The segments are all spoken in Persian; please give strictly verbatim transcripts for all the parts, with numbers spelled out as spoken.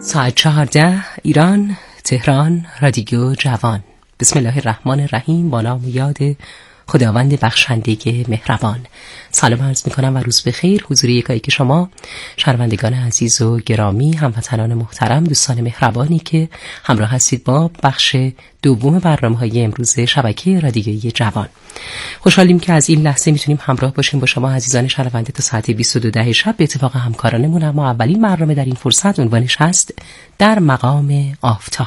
ساعت چهارده ایران، تهران، رادیو جوان. بسم الله الرحمن الرحیم. با نام و یاد خداوند بخشنده مهربان. سلام عرض میکنم و روز بخیر حضور یکایی که شما شنوندگان عزیز و گرامی، هموطنان محترم، دوستان مهربانی که همراه هستید با بخش دوم برنامه‌های امروز شبکه رادیویی جوان. خوشحالیم که از این لحظه میتونیم همراه باشیم با شما عزیزان شنونده تا ساعت بیست و دو شب. به اتفاق همکارانمون اما اولین برنامه در این فرصت عنوانش هست در مقام آفتاب.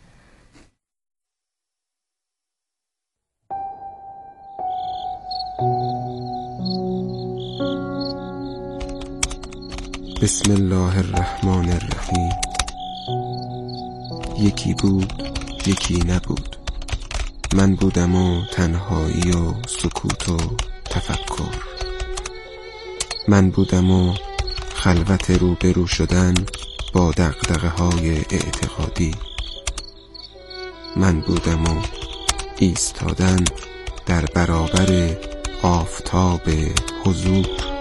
بسم الله الرحمن الرحیم. یکی بود یکی نبود، من بودم و تنهایی و سکوت و تفکر. من بودم و خلوت روبرو شدن با دغدغه های اعتقادی. من بودم و ایستادن در برابر آفتاب حضور،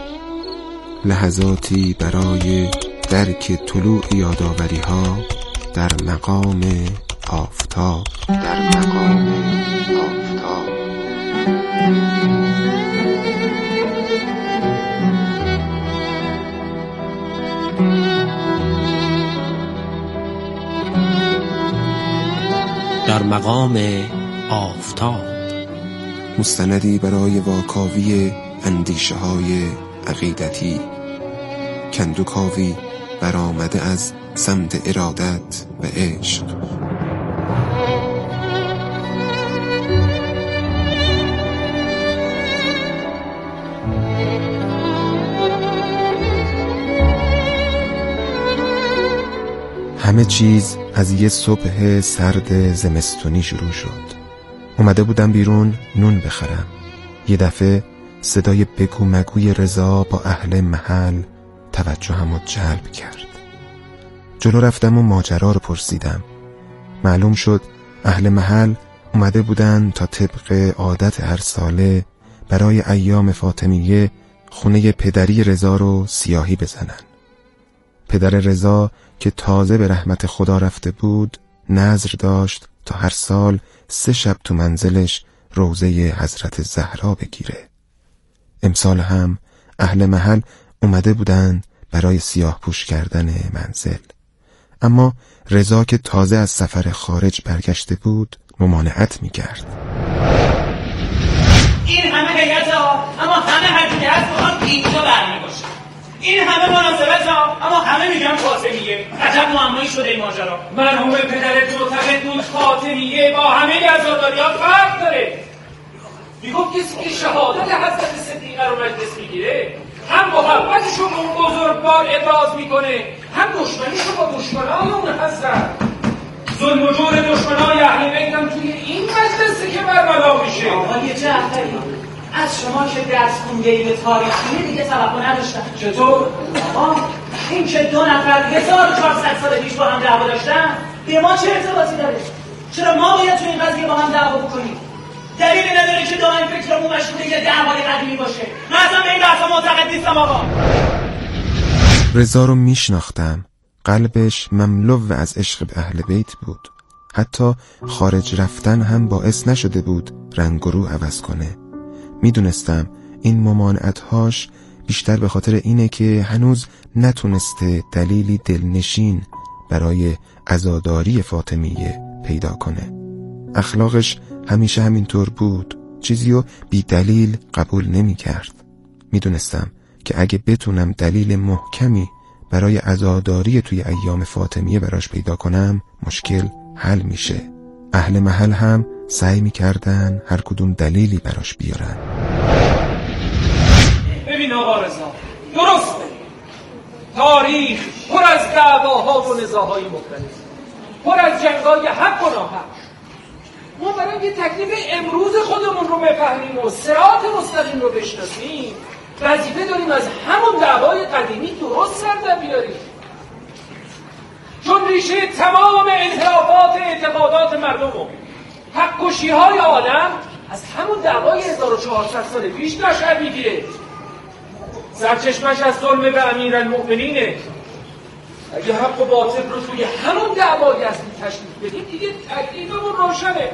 لحظاتی برای درک طلوع یاداوری ها در مقام آفتاب. در مقام آفتاب در مقام آفتاب مستندی برای واکاوی اندیشه های عقیدتی، کندوکاوی برآمده از سمت ارادت و عشق. همه چیز از یه صبح سرد زمستونی شروع شد. اومده بودم بیرون نون بخرم. یه دفعه صدای بگو مگوی رضا با اهل محل توجهمو جلب کرد. جلو رفتم و ماجرا رو پرسیدم. معلوم شد اهل محل اومده بودن تا طبق عادت هر ساله برای ایام فاطمیه خونه پدری رضا رو سیاهی بزنن. پدر رضا که تازه به رحمت خدا رفته بود نذر داشت تا هر سال سه شب تو منزلش روضه حضرت زهرا بگیره. امسال هم اهل محل اومده بودن برای سیاه پوش کردن منزل، اما رضا که تازه از سفر خارج برگشته بود ممانعت میکرد. این همه هیئت ها اما همه هر که هست بخوام اینجا برمیباشه. این همه مناسبت ها اما همه میگم فاطمیه. عجب معمایی شده این ماجرا. مرحوم پدرت معتقد بود فاطمیه با همه عزاداری ها فرق داره. میگفت کسی که شهادت حضرت صدیقه رو مجلس میگیره هم محبتشو به اون بزرگوار ابراز میکنه، هم دشمنیشو با دشمنان اون حضرت. ظلم و جور دشمنای اهل بیت هم توی این مجلسه که برملا میشه. آقای جعفری، از شما که درس خونده به تاریخی دیگه توقع نداشتم. چطور؟ آقا این که دو نفر هزار و چهارصد سال پیش با هم دعوا داشتن به ما چه ارتباطی داره؟ چرا ما باید تو این قضیه با هم دعوا بکنیم؟ دلیلی نداره که دائم فکرمون مشغول یه دعوای قدیمی باشه. من اصلا به این بحثا معتقد نیستم آقا. رضا رو میشناختم. قلبش مملو از عشق به اهل بیت بود. حتی خارج رفتن هم باعث نشده بود رنگ و رو عوض کنه. میدونستم این ممانعت‌هاش بیشتر به خاطر اینه که هنوز نتونسته دلیلی دلنشین برای عزاداری فاطمیه پیدا کنه. اخلاقش همیشه همینطور بود، چیزیو بی دلیل قبول نمی کرد. می دونستم که اگه بتونم دلیل محکمی برای عزاداری توی ایام فاطمیه براش پیدا کنم مشکل حل میشه. اهل محل هم سعی می کردن هر کدوم دلیلی براش بیارن. ببین آقا رضا، درسته تاریخ پر از دعواها و نزاعهای مختلف، پر از جنگای حق و ناحق. ما برای یه تکلیف امروز خودمون رو بفهمیم و صراط مستقیم رو بشناسیم وظیفه داریم از همون دعوای قدیمی درست سر در بیاریم، چون ریشه تمام انحرافات اعتقادات مردم و حق کشی های عالم از همون دعوای هزار و چهارصد سال پیش نشأت میگیره. سرچشمش از ظلم به امیرالمؤمنینه، اگه حق و باطل رو توی همون دعوای اصلی تشریف بدیم دیگه تکلیفمون روشنه.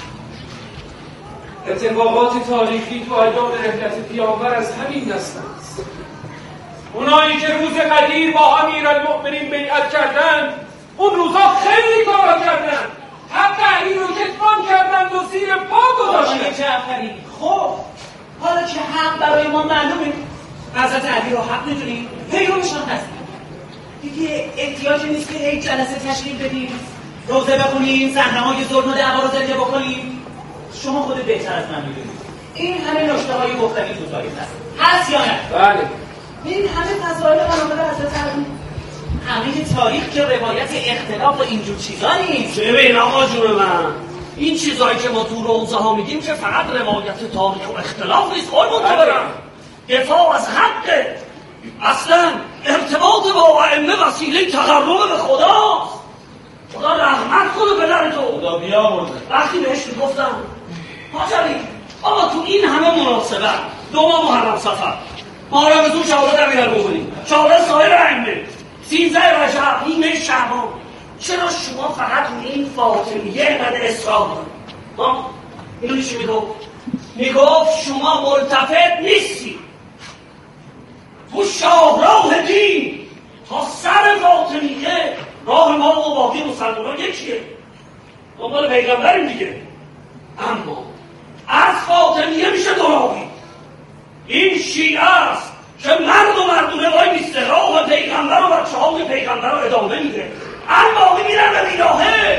اتفاقات تاریخی تو ایام رحلت پیامبر از همین دست است. اونایی که روز قدیر با امیرالمؤمنین بیعت کردند اون روزا خیلی کارا کردند، حق علی رو کتمان کردند و زیر پا گذاشتند. آقای جعفری خب حالا که حق برای ما معلومه، حضرت علی رو حق میدونیم، پیروشان هستیم دیگه، احتیاجی نیست که هیچ جلسه تشکیل بدیم، روزه بخونیم، صحنه‌های ظلم و دعوا رو زنده بکنیم. شما خودت بهتر از من میدونید این همه نکته‌های گفتنی تو تاریخ هست، هست یا نه؟ بله. این همه فضایل مناقب حضرت علی، همه تاریخ که روایت اختلاف و اینجور چیزا نیست. ببین آقا جون من، این چیزایی که ما تو روزه ها میگیم که فقط روایت تاریخ و اختلاف نیست، قربون تو برم، دفاع از حقه. اصلا ارتباط با ائمه وسیله تقرب به خداست. خدا رحمت کنه پدر تو. خدا بیامرزه. وقتی بهش میگفتم حاج علی آقا تو این همه مناسبت، دو ماه محرم صفر، ما رمضان شهادت امیرالمؤمنین، شهادت سایر ائمه، سیزده رجب، نیمه شعبان، چرا شما فقط این فاطمیه اینقدر اصرار دارید؟ ها؟ اینو چی میگفت؟ میگفت شما ملتفت نیستی. تو شاهراه دین تا سر فاطمیه راه ما و باقی مسلمانان یکیه، دنبال پیغمبریم دیگه. اما از فاطمیه میشه دراوی. این شیعه است که مرد و مردونه وای میسته، راه پیغمبر و بچه های پیغمبر رو ادامه میده، اما باقی میرن به بیراهه.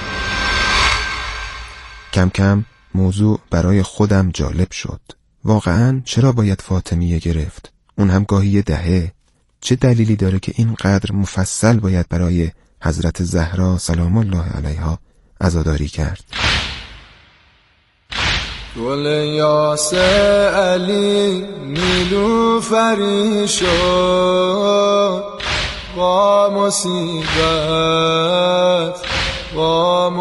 کم کم موضوع برای خودم جالب شد. واقعاً چرا باید فاطمیه گرفت؟ اون هم گاهی دهه. چه دلیلی داره که اینقدر مفصل باید برای حضرت زهرا سلام الله علیها عزاداری کرد؟ گل یاس علی نیلوفری شد، با مصیبت با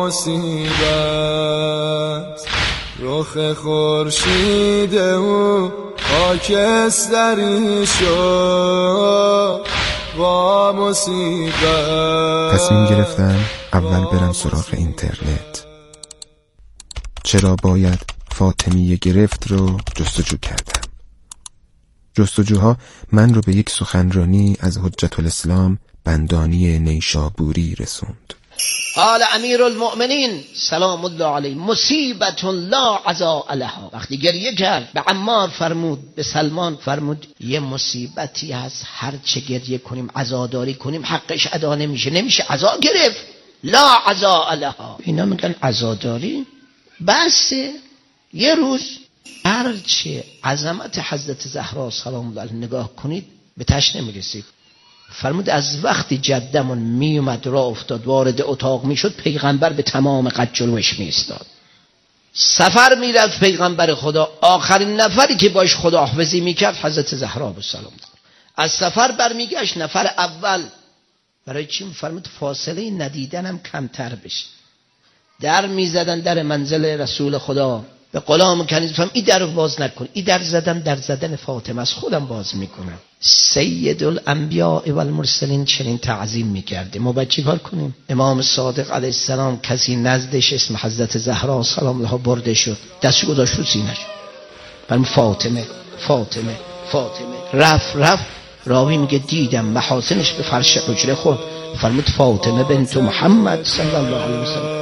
مصیبت، رخ خورشید او خاکستری شد، با مصیبت. تصمیم گرفتم اول برم سراغ اینترنت. چرا باید فاطمیه گرفت رو جستجو کردم. جستجوها من رو به یک سخنرانی از حجت الاسلام بندانی نیشابوری رسوند. قال امیر المؤمنین سلام الله علیه مصیبت لا عزاء لها. وقتی گریه کرد به عمار فرمود، به سلمان فرمود یه مصیبتی هست، هر چه گریه کنیم عزاداری کنیم حقش ادا نمیشه، نمیشه عزا گرفت. لا عزاء لها. اینا میگن عزاداری بس. یه روز هرچه عظمت حضرت زهرا سلام الله علیها نگاه کنید به تش نمیرسید. فرمود از وقتی جدمون می اومد راه افتاد وارد اتاق می شد، پیغمبر به تمام قد جلوش می ایستاد. سفر می رفت پیغمبر خدا، آخرین نفری که باش خداحافظی می کرد حضرت زهرا سلام. از سفر برمیگشت نفر اول. برای چی؟ فرمود فاصله ندیدنم کمتر بشه. در می زدن در منزل رسول خدا، به غلام کنیز فهم این در رو باز نکن، این در زدن در زدن فاطمه از خودم باز میکنم. سید الانبیاء و المرسلین چنین تعظیم میکرده. ما باید چی کار کنیم؟ امام صادق علیه السلام کسی نزدش اسم حضرت زهرا سلام الله برده شد، دستش گذاشت رو سینه‌ش، فرمود فاطمه فاطمه فاطمه. رفت رفت راوی میگه دیدم محاسنش به فرش حجره خورد، فرمود فاطمه بنت محمد صلی الله علیه وسلم.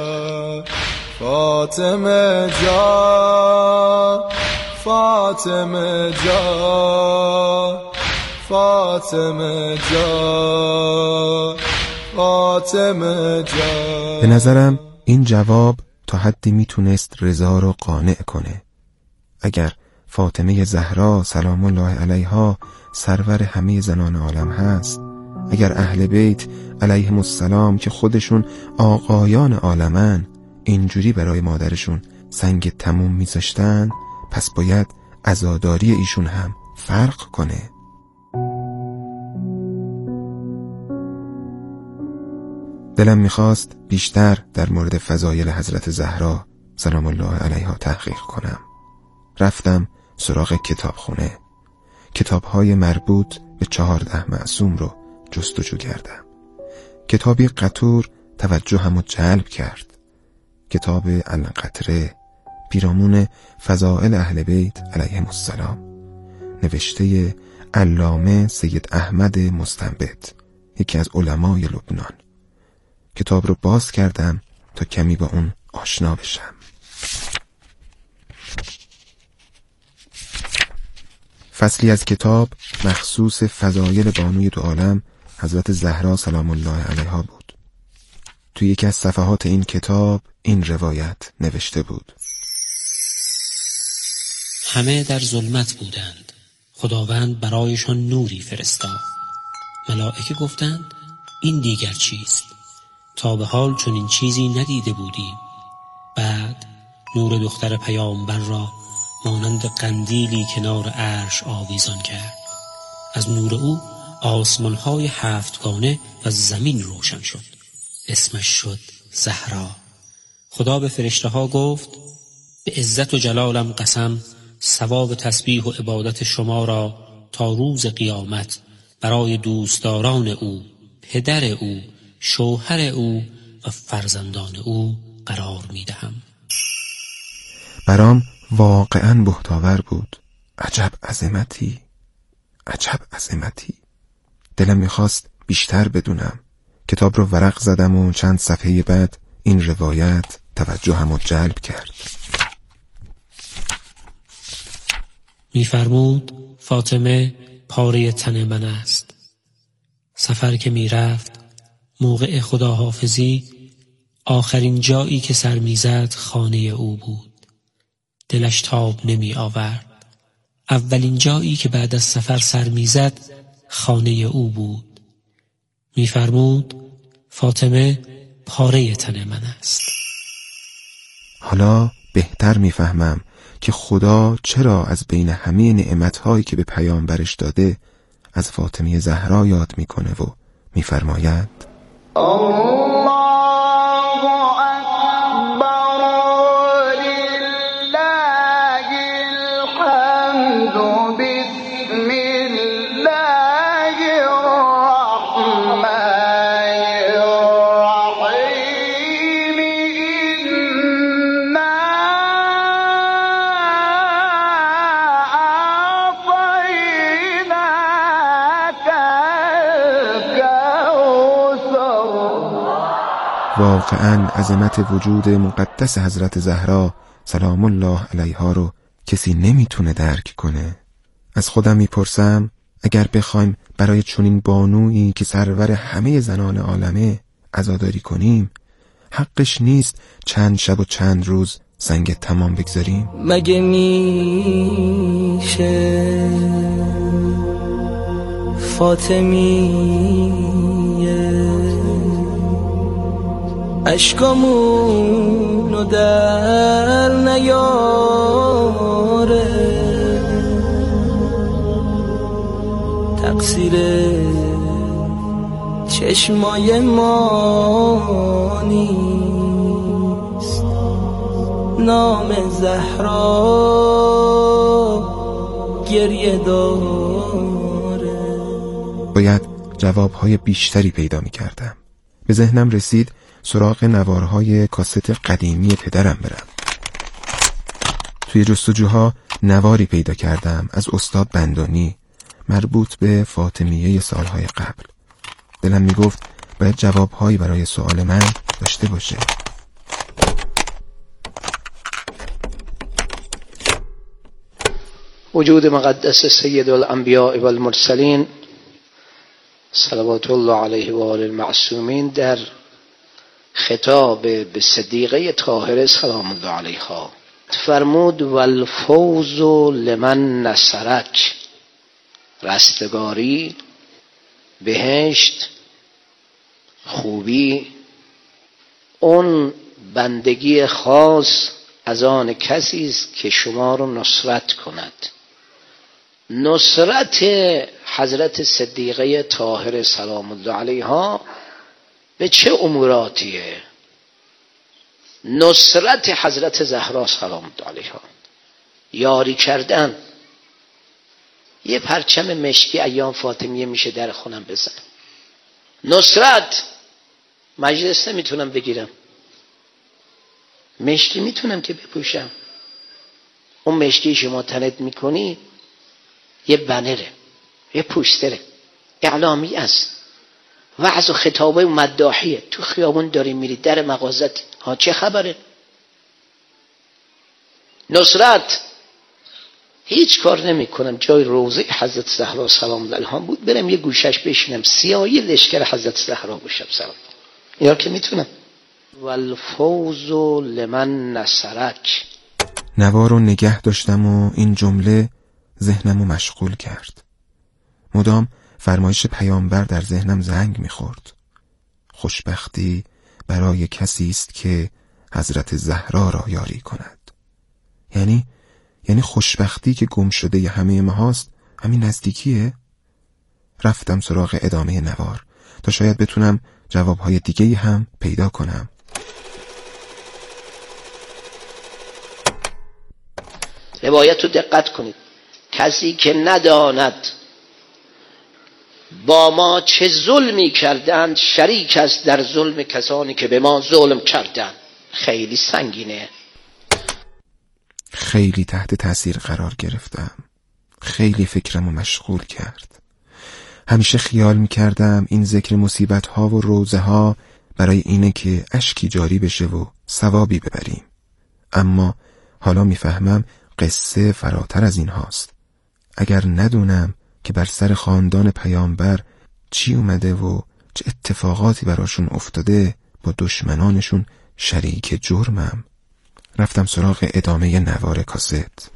فاطمه جان فاطمه جان فاطمه جان فاطمه جان. به نظرم این جواب تا حدی میتونست رضا رو قانع کنه. اگر فاطمه زهرا سلام الله علیها سرور همه زنان عالم هست، اگر اهل بیت علیهم السلام که خودشون آقایان عالمن اینجوری برای مادرشون سنگ تموم میذاشتن، پس باید عزاداری ایشون هم فرق کنه. دلم میخواست بیشتر در مورد فضایل حضرت زهرا سلام الله علیها تحقیق کنم. رفتم سراغ کتابخونه. کتابهای مربوط به چهارده معصوم رو جستجو کردم. کتابی قطور توجهمو جلب کرد. کتاب القطره، پیرامون فضائل اهل بیت علیهم السلام، نوشته علامه سید احمد مستنبط، یکی از علمای لبنان. کتاب رو باز کردم تا کمی با اون آشنا بشم. فصلی از کتاب مخصوص فضایل بانوی دو عالم حضرت زهرا سلام الله علیها بود. توی یکی از صفحات این کتاب این روایت نوشته بود: همه در ظلمت بودند، خداوند برایشان نوری فرستاد. ملائکه گفتند این دیگر چیست؟ تا به حال چنین چیزی ندیده بودیم. بعد نور دختر پیامبر را مانند قندیلی کنار عرش آویزان کرد. از نور او آسمان‌های هفتگانه و زمین روشن شد. اسمش شد زهرا. خدا به فرشته ها گفت به عزت و جلالم قسم، ثواب تسبیح و عبادت شما را تا روز قیامت برای دوستداران او، پدر او، شوهر او و فرزندان او قرار می دهم. برام واقعاً بهتاور بود. عجب عظمتی، عجب عظمتی. دلم میخواست بیشتر بدونم. کتاب رو ورق زدم و چند صفحه بعد این روایت توجهمو جلب کرد. میفرمود فاطمه پاره تن من است. سفر که میرفت موقع خداحافظی آخرین جایی که سر میزد خانه او بود. دلش تاب نمی آورد. اولین جایی که بعد از سفر سر میزد خانه او بود. میفرمود فاطمه پاره تن من است. حالا بهتر میفهمم که خدا چرا از بین همه نعمت‌هایی که به پیامبرش داده از فاطمه زهرا یاد میکنه و میفرماید واقعاً عظمت وجود مقدس حضرت زهرا سلام الله علیها رو کسی نمیتونه درک کنه. از خودم میپرسم اگر بخوایم برای چنین بانویی که سرور همه زنان عالمه عزاداری کنیم، حقش نیست چند شب و چند روز سنگ تمام بگذاریم؟ مگه میشه فاطمیه اشکامونو در نیاره، تقصیر چشمای ما نیست، نام زهرا گریه داره. باید جوابهای بیشتری پیدا می کردم. به ذهنم رسید سراغ نوارهای کاست قدیمی پدرم برم. توی جستجوها نواری پیدا کردم از استاد بندانی مربوط به فاطمیه سالهای قبل. دلم میگفت باید جوابهایی برای سوال من داشته باشه. وجود مقدس سید الانبیاء و المرسلین صلوات الله علیه و آل المعصومین در خطاب به صدیقه طاهره سلام الله علیها فرمود والفوز لمن نصرک، رستگاری، بهشت، خوبی، اون بندگی خاص از آن کسی است که شما رو نصرت کند. نصرت حضرت صدیقه طاهره سلام الله علیها به چه اموراتیه؟ نصرت حضرت زهرا سلام الله علیها، یاری کردن. یه پرچم مشکی ایام فاطمیه میشه در خونم بزن. نصرت مجلس نمیتونم بگیرم، مشکی میتونم که بپوشم. اون مشکی شما تنت میکنی یه بنره، یه پوستره، اعلامی است، وعظ و خطابه و مداحیه. تو خیابون داری میری، در مغازت ها چه خبره؟ نصرت هیچ کار نمی کنم. جای روضه حضرت زهرا سلام علیها بود، برم یه گوشش بشینم، سیاهی لشکر حضرت زهرا باشم سلام. اینا که میتونم. والفوز لمن نصرک. نوار رو نگه داشتم و این جمله ذهنمو مشغول کرد. مدام فرمایش پیامبر در ذهنم زنگ میخورد. خوشبختی برای کسی است که حضرت زهرا را یاری کند. یعنی یعنی خوشبختی که گم شده ی همه ما هاست همین نزدیکیه؟ رفتم سراغ ادامه نوار تا شاید بتونم جوابهای دیگه‌ای هم پیدا کنم. روایت رو دقت کنید. کسی که نداند با ما چه ظلمی کردند، شریک است در ظلم کسانی که به ما ظلم کردند. خیلی سنگینه. خیلی تحت تاثیر قرار گرفتم. خیلی فکرمو مشغول کرد. همیشه خیال میکردم این ذکر مصیبت ها و روزه ها برای اینه که اشکی جاری بشه و ثوابی ببریم. اما حالا میفهمم قصه فراتر از این هاست. اگر ندونم که بر سر خاندان پیامبر چی اومده و چه اتفاقاتی براشون افتاده، با دشمنانشون شریک جرمم. رفتم سراغ ادامه نوار کاست.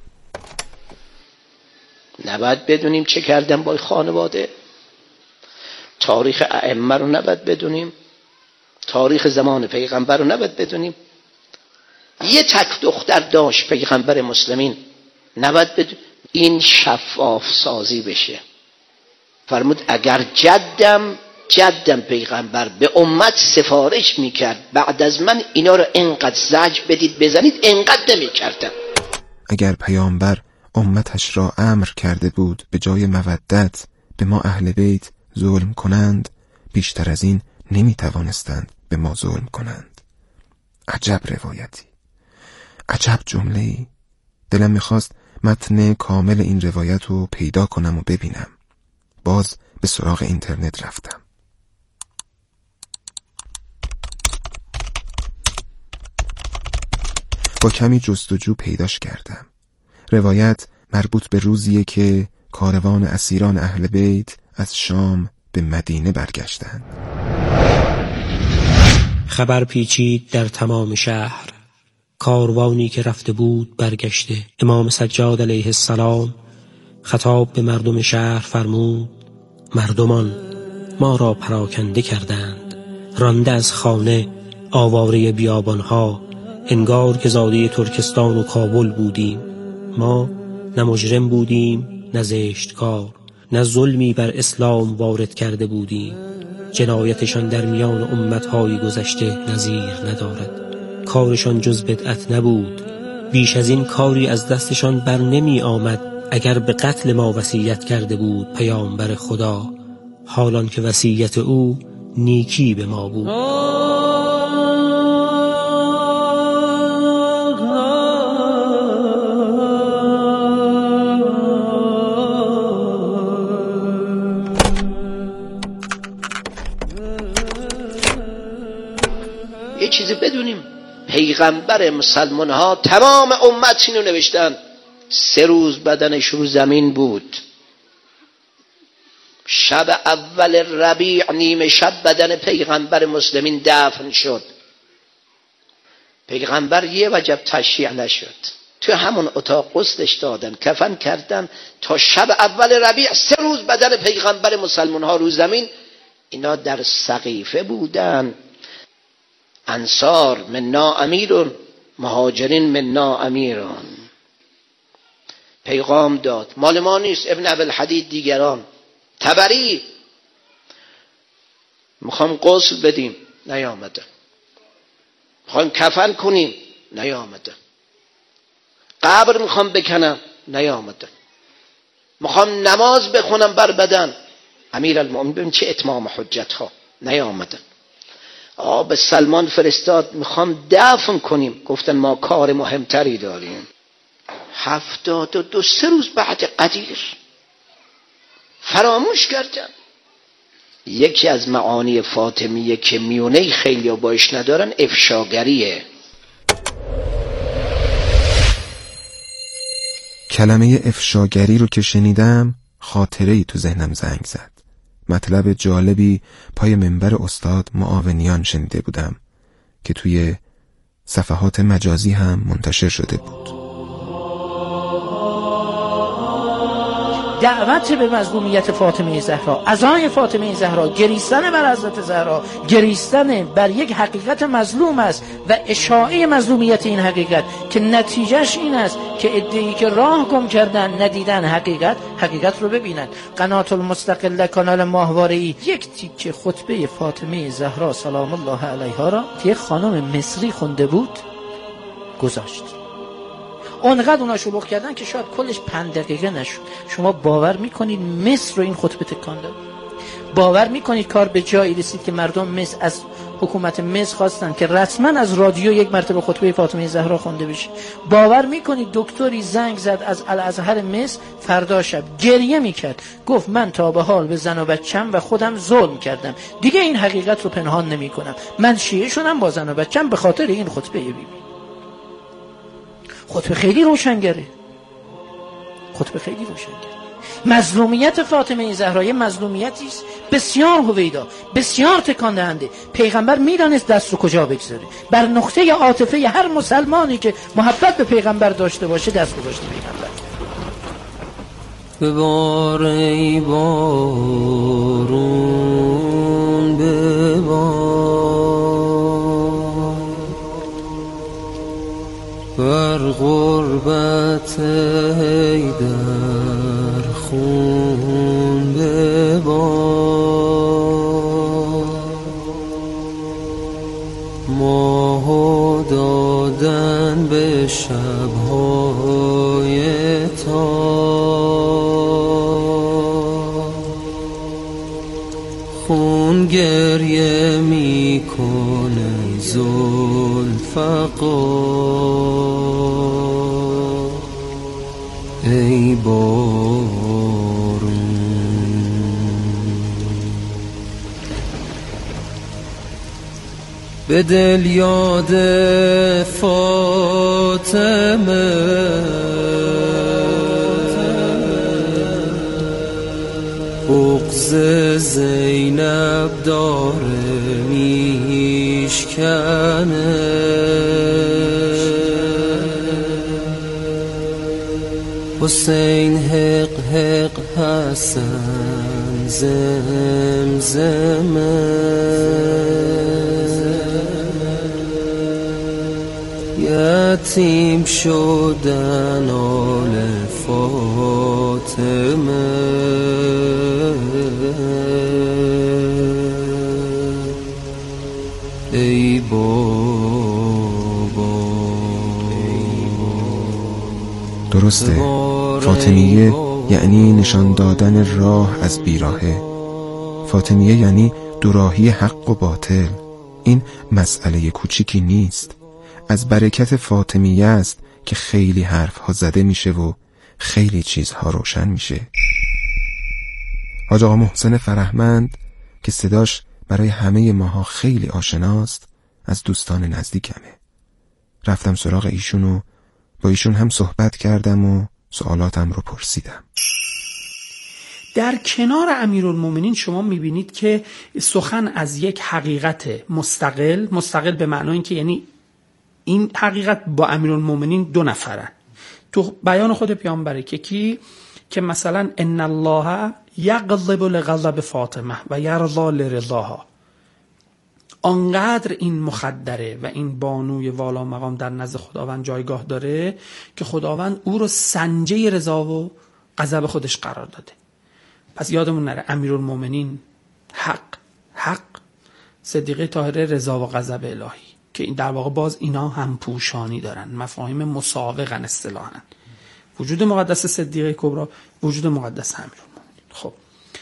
نباید بدونیم چه کردن با خانواده. تاریخ ائمه رو نباید بدونیم، تاریخ زمان پیغمبر رو نباید بدونیم. یه تک دختر داشت پیغمبر مسلمین، نباید بدونیم. این شفاف سازی بشه. فرمود اگر جدم جدم پیغمبر به امت سفارش میکرد بعد از من اینا رو انقدر زجر بدید بزنید، انقدر نمیکردم. اگر پیامبر امتش را امر کرده بود به جای مودت به ما اهل بیت ظلم کنند، بیشتر از این نمیتوانستند به ما ظلم کنند. عجب روایتی، عجب جمله‌ای. دلم میخواست متن کامل این روایت رو پیدا کنم و ببینم. باز به سراغ اینترنت رفتم. با کمی جستجو پیداش کردم. روایت مربوط به روزیه که کاروان اسیران اهل بیت از شام به مدینه برگشتند. خبر پیچید در تمام شهر، کاروانی که رفته بود برگشته. امام سجاد علیه السلام خطاب به مردم شهر فرمود: مردمان، ما را پراکنده کردند، رانده از خانه، آواره بیابانها، انگار که زاده ترکستان و کابل بودیم. ما نه مجرم بودیم نه زشتکار، نه ظلمی بر اسلام وارد کرده بودیم. جنایتشان در میان امتهای گذشته نظیر ندارد. کارشان جز بدعت نبود، بیش از این کاری از دستشان بر نمی آمد اگر به قتل ما وصیت کرده بود پیامبر خدا، حالان که وصیت او نیکی به ما بود. یه چیزی بدونیم، پیغمبر مسلمان ها تمام امت اینو نوشتن. سه روز بدنش رو زمین بود. شب اول ربیع نیمه شب بدن پیغمبر مسلمین دفن شد. پیغمبر یه وجب تشییع نشد، تو همون اتاق غسلش دادن، کفن کردن. تا شب اول ربیع سه روز بدن پیغمبر مسلمان ها رو زمین. اینا در سقیفه بودن. انصار منا امیرون، مهاجرین منا امیرون. پیغام داد، مال ما نیست. ابن ابوالحدید دیگران، تبری، میخوام غسل بدیم، نیامده. میخوام کفن کنیم، نیامده. قبر میخوام بکنم، نیامده. میخوام نماز بخونم بر بدن، امیر المؤمنین چه اتمام حجت ها، نیامده. آب سلمان فرستاد میخوام دفن کنیم، گفتن ما کار مهمتری داریم. هفتاد و دو سه روز بعد قدیر فراموش کردن. یکی از معانی فاطمیه که میونه خیلی ها باش ندارن افشاگریه. کلمه افشاگری رو که شنیدم خاطره‌ای تو ذهنم زنگ زد. مطلب جالبی پای منبر استاد معاونیان شنیده بودم که توی صفحات مجازی هم منتشر شده بود. دعوت به مظلومیت فاطمه زهرا، عزای فاطمه زهرا، گریستن بر حضرت زهرا، گریستن بر یک حقیقت مظلوم است و اشاعه مظلومیت این حقیقت که نتیجهش این است که عده‌ای که راه گم کردن ندیدن حقیقت، حقیقت رو ببینن. قنات المستقله کانال ماهواره‌ای یک تیکه خطبه فاطمه زهرا سلام الله علیها را که یک خانم مصری خونده بود گذاشت. اونقدر اونا شلوغ کردن که شاید کلش پنج دقیقه نشد. شما باور میکنید مصر رو این خطبه تکان داد؟ باور میکنید کار به جایی رسید که مردم مصر از حکومت مصر خواستن که رسما از رادیو یک مرتبه خطبه فاطمه زهرا خوانده بشه؟ باور میکنید دکتری زنگ زد از الازهر مصر فردا شب گریه میکرد، گفت من تا به حال به زن و بچم و خودم ظلم کردم، دیگه این حقیقت رو پنهان نمیکنم، من شیعه شدم با زن و بچم به خاطر این خطبه بیبی. خطبه خیلی روشنگره، خطبه خیلی روشنگره. مظلومیت فاطمه زهرا مظلومیتی است بسیار هویدا، بسیار تکان دهنده. پیغمبر میدانست دست رو کجا بگذاره. بر نقطه عاطفه هر مسلمانی که محبت به پیغمبر داشته باشه دست گذاشته پیغمبر. ببار ای بارون ببار، بر غربت حیدر خون ببار، ماهو دادن به شبهای تار، خون گریه میکنه ذوالفقار ای بارون. به دل یاد فاطمه بغض زینب داره میشکنه، حسین حق حق حسن زمزمه، یتیم شدن آل فاطمه، ای بابا. درسته، فاطمیه یعنی نشان دادن راه از بیراهه. فاطمیه یعنی دوراهی حق و باطل. این مسئله کوچیکی نیست. از برکت فاطمیه است که خیلی حرف ها زده میشه و خیلی چیزها روشن میشه. حاج آقا محسن فرهمند که صداش برای همه ماها خیلی آشناست از دوستان نزدیکمه. رفتم سراغ ایشون و با ایشون هم صحبت کردم و سوالاتم رو پرسیدم. در کنار امیرالمومنین شما میبینید که سخن از یک حقیقت مستقل، مستقل به معنای این که یعنی این حقیقت با امیرالمومنین دو نفرن. تو بیان خود پیامبره که کی که مثلا ان الله یغضب لغضب فاطمه و یرضا لرضاها، آنقدر این مخدره و این بانوی والا مقام در نزد خداوند جایگاه داره که خداوند او رو سنجه رضا و غضب خودش قرار داده. پس یادمون نره امیرالمومنین حق حق، صدیقه طاهره رضا و غضب الهی، که این در واقع باز اینا هم پوشانی دارن، مفاهیم مساوقن اصطلاحاً. وجود مقدس صدیقه کبرا، وجود مقدس امیرالمومنین. خب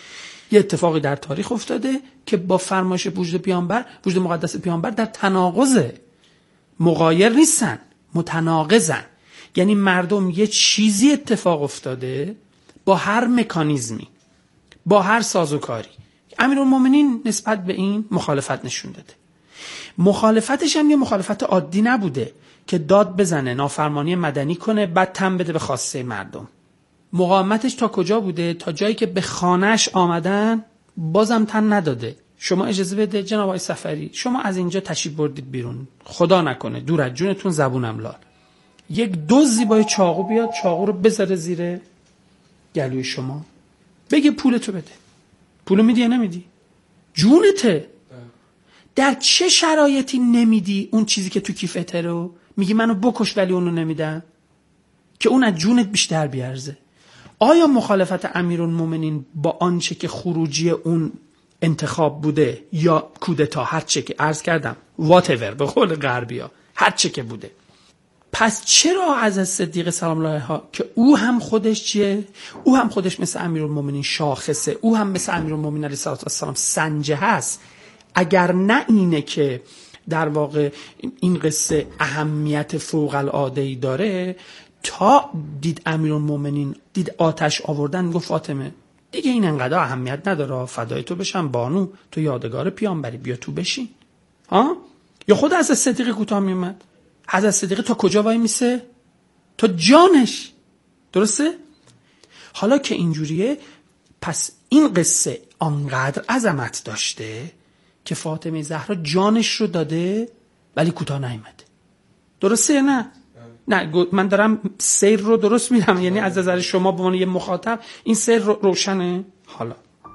یه اتفاقی در تاریخ افتاده که با فرمایش وجود پیامبر، وجود مقدس پیامبر در تناقضه، مغایر نیستن، متناقضن. یعنی مردم یه چیزی اتفاق افتاده با هر مکانیزمی، با هر سازوکاری. امیرالمومنین نسبت به این مخالفت نشون داده. مخالفتش هم یه مخالفت عادی نبوده که داد بزنه، نافرمانی مدنی کنه، بعد تن بده به خواسته مردم. مقاومتش تا کجا بوده؟ تا جایی که به خانهش آمدن بازم تن نداده. شما اجازه بده جناب آقای صفری، شما از اینجا تشریف بردید بیرون، خدا نکنه دور از جونتون زبونم لال، یک دزدی با چاقو بیاد چاقو رو بذاره زیر گلوی شما، بگه پولتو بده. پولو میدی یا نمیدی؟ جونته. در چه شرایطی نمیدی اون چیزی که تو کیفته رو؟ میگی منو بکش ولی اونو نمیدم، که اون از جونت بیشتر بیارزه. آیا مخالفت امیرالمومنین با آنچه که خروجی اون انتخاب بوده یا کودتا، هر چه که عرض کردم whatever به قول غربیا، هر چه که بوده، پس چرا از صدیق سلام الله علیه که او هم خودش چیه؟ او هم خودش مثل امیرالمومنین شاخصه، او هم مثل امیرالمومنین علیه السلام سنجه هست، اگر نه اینه که در واقع این قصه اهمیت فوق العاده‌ای داره، تا دید امیرالمومنین دید آتش آوردن، گفت فاطمه دیگه این انقدر اهمیت نداره، فدای تو بشم بانو، تو یادگار پیامبری، بیا تو بشین. ها؟ یا خود از صدیق کوتاه میومد؟ از صدیق تا کجا وای میسه؟ تا جانش. درسته؟ حالا که اینجوریه، پس این قصه آنقدر عظمت داشته که فاطمه زهرا جانش رو داده ولی کوتاه نیامده. درسته یا نه؟ نه، من دارم سیر رو درست میدم، یعنی از نظر شما به عنوان یه مخاطب این سیر رو روشنه. حالا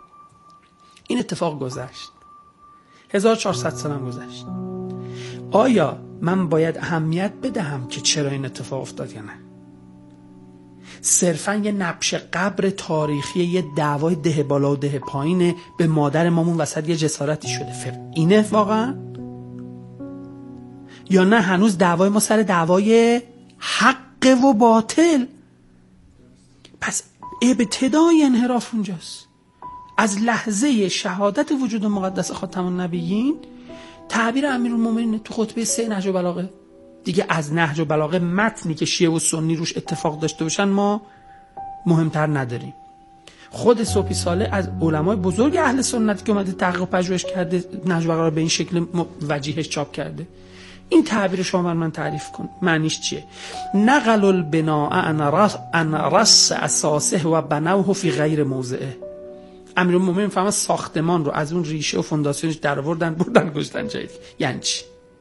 این اتفاق گذشت، هزار و چهارصد سالم گذشت. آیا من باید اهمیت بدهم که چرا این اتفاق افتاد یا نه؟ صرفا یه نبش قبر تاریخی، یه دعوای ده بالا و ده پایینه، به مادر مامون وسط یه جسارتی شده، فقط اینه واقعا؟ یا نه هنوز دعوای ما سر دعوای حق و باطل؟ پس ابتدای انحراف اونجاست. از لحظه شهادت وجود مقدس خاتم النبیین، تعبیر امیرالمومنین تو خطبه سه نهج البلاغه دیگه، از نهج البلاغه متنی که شیعه و سنی روش اتفاق داشته باشن ما مهمتر نداریم. خود صوفی صالح از علمای بزرگ اهل سنت که اومده تحقیق و پژوهش کرده، نهج البلاغه به این شکل وجیهش چاپ کرده. این تعبیر شما بر من تعریف کن، معنیش چیه؟ نقل البناء عن رأس اساسه و بنوه فی غیر موضعه. امیرالمومنین فهمه ساختمان رو از اون ریشه و فونداسیونش در آوردن بردن گذاشتن جای دیگه. یعنی چی؟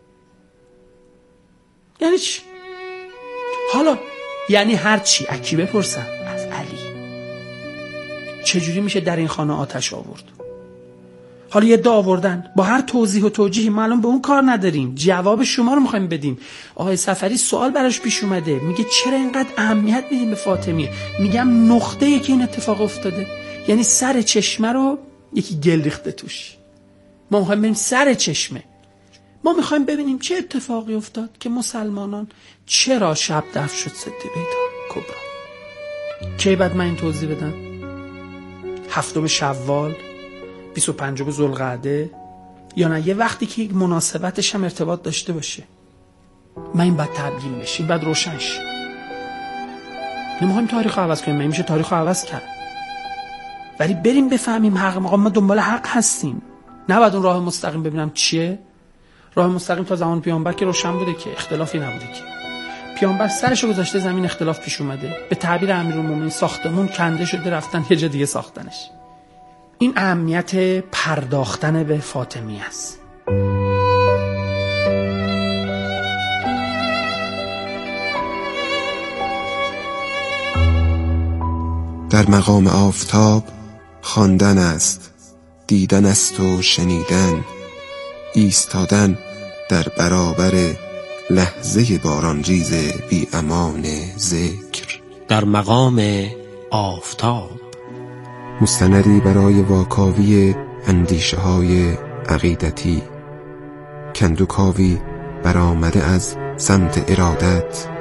یعنی چی؟ حالا یعنی هر چی؟ اکی بپرسم از علی چجوری میشه در این خانه آتش آورد؟ حالا یه دعا آوردن با هر توضیح و توجیهی، ما الان به اون کار نداریم، جواب شما رو میخوایم بدیم. آقای صفری سوال براش پیش اومده، میگه چرا اینقدر اهمیت میدیم به فاطمیه؟ میگم نقطه‌ای که این اتفاق افتاده، یعنی سر چشمه رو یکی گل ریخته توش. ما میخوایم ببینیم سر چشمه، ما میخوایم ببینیم چه اتفاقی افتاد که مسلمانان چرا شب دفن شد صدیقه کبرا. کی بعد من این توضیح بدم؟ هفتم شوال، بیست و پنجم ذوالقعده، یا نه یه وقتی که یک مناسبتش هم ارتباط داشته باشه؟ من این بعد تبیین بشه، این بعد روشن شه. نمیخوایم تاریخ رو عوض کنیم، من میشه تاریخ رو عوض کرد، ولی بریم بفهمیم حق. ما دنبال حق هستیم، نباید اون راه مستقیم ببینم چیه. راه مستقیم تا زمان پیامبر که روشن بوده، که اختلافی نبوده، که پیامبر سرشو گذاشته زمین، اختلاف پیش اومده. به تعبیر امیرالمومنین ساختمون کنده شده، رفتن یه جا دیگه ساختنش. این اهمیت پرداختن به فاطمی است. در مقام آفتاب خواندن است، دیدن است و شنیدن، ایستادن در برابر لحظه بارانریز بی امان ذکر. در مقام آفتاب مستندی برای واکاوی اندیشه های عقیدتی، کندوکاوی برآمده از سمت ارادت